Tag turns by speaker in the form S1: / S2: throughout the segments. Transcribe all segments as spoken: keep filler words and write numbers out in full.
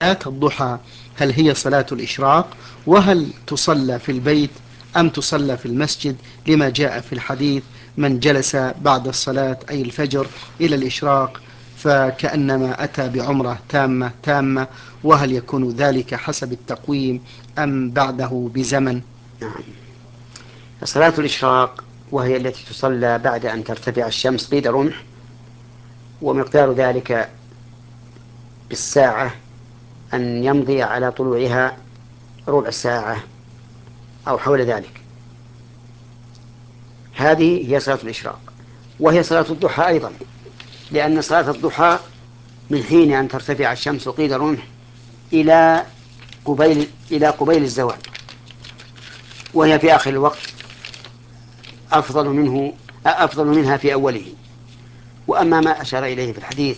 S1: الضحى هل هي صلاة الإشراق؟ وهل تصلى في البيت أم تصلى في المسجد؟ لما جاء في الحديث: من جلس بعد الصلاة أي الفجر إلى الإشراق فكأنما أتى بعمرة تامة تامة. وهل يكون ذلك حسب التقويم أم بعده بزمن؟
S2: نعم. صلاة الإشراق وهي التي تصلى بعد أن ترتفع الشمس قيد رمح، ومقدار ذلك بالساعة أن يمضي على طلوعها ربع ساعة أو حول ذلك. هذه هي صلاة الإشراق، وهي صلاة الضحى أيضا، لأن صلاة الضحى من حين أن ترتفع الشمس قيد رمح إلى قبيل إلى قبيل الزوال، وهي في آخر الوقت أفضل منه أفضل منها في أوله. وأما ما أشار إليه في الحديث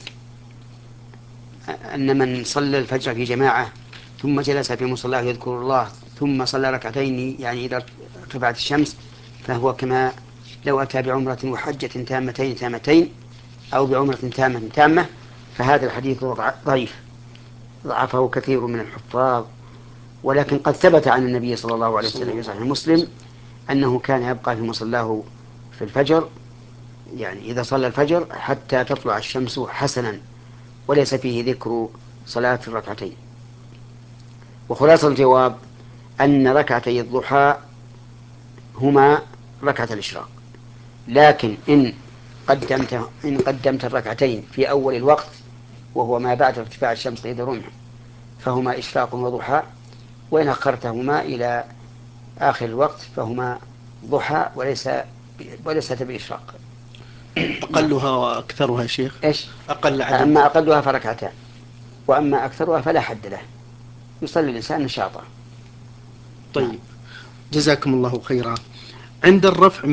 S2: أن من صلى الفجر في جماعة ثم جلس في مصلاه يذكر الله ثم صلى ركعتين، يعني إذا ارتفعت الشمس، فهو كما لو أتى بعمرة وحجة تامتين تامتين أو بعمرة تامة تامة. فهذا الحديث ضعيف، ضعفه كثير من الحفاظ، ولكن قد ثبت عن النبي صلى الله عليه وسلم في صحيح مسلم أنه كان يبقى في مصلاه في الفجر، يعني إذا صلى الفجر حتى تطلع الشمس حسنا، وليس فيه ذكر صلاة الركعتين. وخلاصة الجواب أن ركعتي الضحى هما ركعة الإشراق، لكن إن قدمت إن قدمت الركعتين في أول الوقت وهو ما بعد ارتفاع الشمس قيد الرمح فهما إشراق وضحى، وإن أخرتهما إلى آخر الوقت فهما ضحى وليس وليست بإشراق. نعم.
S1: أقلها وأكثرها يا شيخ؟
S2: إيش؟
S1: أقل عدد.
S2: أما أقلها فركعتان، وأما أكثرها فلا حد له، يصلي الإنسان نشاطا. نعم.
S1: طيب، جزاكم الله خيرا. عند الرفع